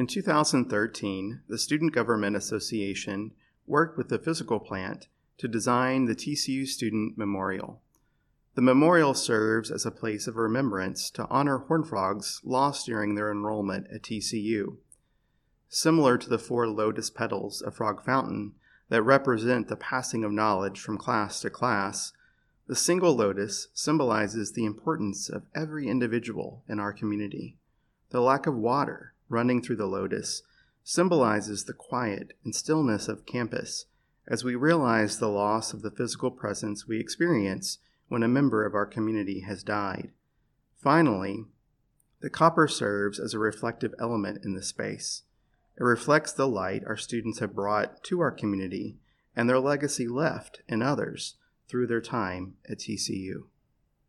In 2013, the Student Government Association worked with the physical plant to design the TCU Student Memorial. The memorial serves as a place of remembrance to honor horned frogs lost during their enrollment at TCU. Similar to the 4 lotus petals of Frog Fountain that represent the passing of knowledge from class to class, the single lotus symbolizes the importance of every individual in our community. The lack of water running through the lotus symbolizes the quiet and stillness of campus as we realize the loss of the physical presence we experience when a member of our community has died. Finally, the copper serves as a reflective element in the space. It reflects the light our students have brought to our community and their legacy left in others through their time at TCU.